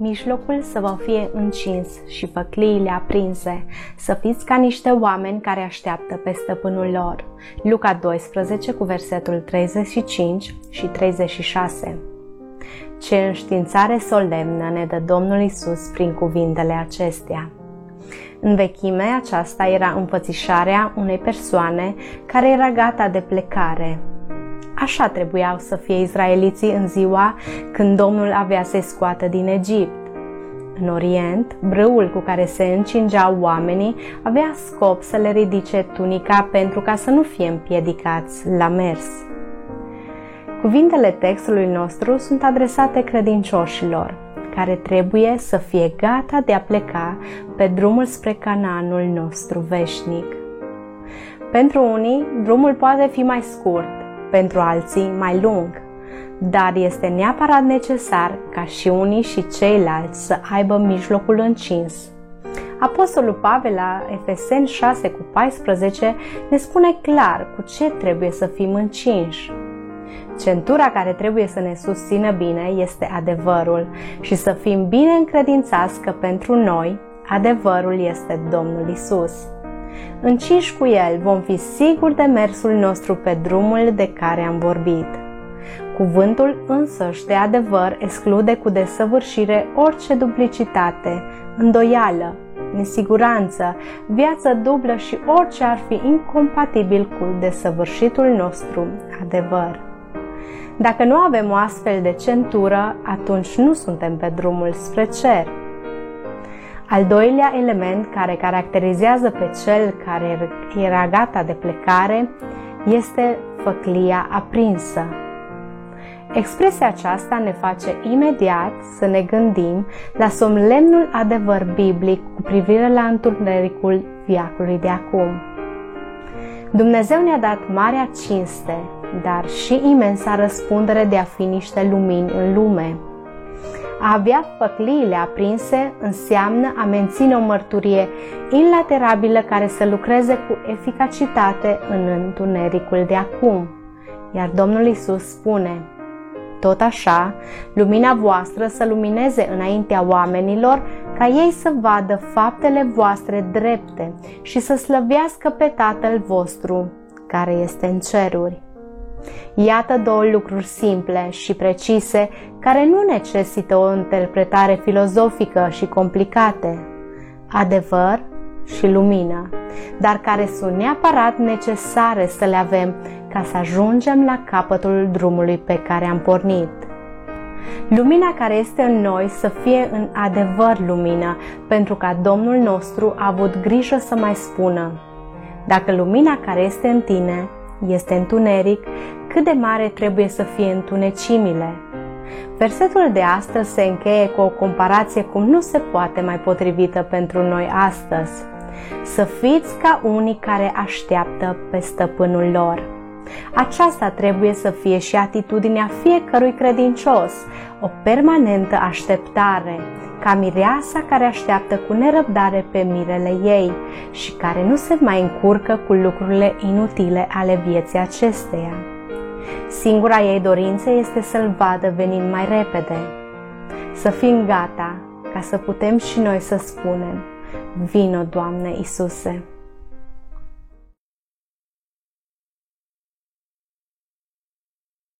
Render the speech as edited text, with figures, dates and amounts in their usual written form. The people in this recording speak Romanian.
mijlocul să vă fie încins și făcliile aprinse, să fiți ca niște oameni care așteaptă pe stăpânul lor. Luca 12 cu versetul 35 și 36. Ce înștiințare solemnă ne dă Domnul Iisus prin cuvintele acestea! În vechime, aceasta era înfățișarea unei persoane care era gata de plecare. Așa trebuiau să fie izraeliții în ziua când Domnul avea să-i scoată din Egipt. În Orient, brâul cu care se încingeau oamenii avea scop să le ridice tunica pentru ca să nu fie împiedicați la mers. Cuvintele textului nostru sunt adresate credincioșilor, care trebuie să fie gata de a pleca pe drumul spre Canaanul nostru veșnic. Pentru unii, drumul poate fi mai scurt, pentru alții mai lung, dar este neapărat necesar ca și unii și ceilalți să aibă mijlocul încins. Apostolul Pavel la Efeseni 6 cu 14 ne spune clar cu ce trebuie să fim încinși. Centura care trebuie să ne susțină bine este adevărul și să fim bine încredințați că pentru noi adevărul este Domnul Iisus. Încinși cu El vom fi siguri de mersul nostru pe drumul de care am vorbit. Cuvântul însăși de adevăr exclude cu desăvârșire orice duplicitate, îndoială, nesiguranță, viață dublă și orice ar fi incompatibil cu desăvârșitul nostru adevăr. Dacă nu avem o astfel de centură, atunci nu suntem pe drumul spre cer. Al doilea element care caracterizează pe cel care era gata de plecare este făclia aprinsă. Expresia aceasta ne face imediat să ne gândim la solemnul adevăr biblic cu privire la întunericul veacului de acum. Dumnezeu ne-a dat marea cinste, dar și imensa răspundere de a fi niște lumini în lume. A avea făcliile aprinse înseamnă a menține o mărturie inlaterabilă care să lucreze cu eficacitate în întunericul de acum. Iar Domnul Iisus spune: tot așa, lumina voastră să lumineze înaintea oamenilor, ca ei să vadă faptele voastre drepte și să slăvească pe Tatăl vostru, care este în ceruri. Iată două lucruri simple și precise, care nu necesită o interpretare filozofică și complicate: adevăr și lumină, dar care sunt neapărat necesare să le avem ca să ajungem la capătul drumului pe care am pornit. Lumina care este în noi să fie în adevăr lumină, pentru că Domnul nostru a avut grijă să mai spună: dacă lumina care este în tine este întuneric, cât de mare trebuie să fie întunecimile. Versetul de astăzi se încheie cu o comparație cum nu se poate mai potrivită pentru noi astăzi: să fiți ca unii care așteaptă pe stăpânul lor. Aceasta trebuie să fie și atitudinea fiecărui credincios, o permanentă așteptare, ca mireasa care așteaptă cu nerăbdare pe mirele ei și care nu se mai încurcă cu lucrurile inutile ale vieții acesteia. Singura ei dorință este să-L vadă venind mai repede. Să fim gata ca să putem și noi să spunem: vino, Doamne Iisuse!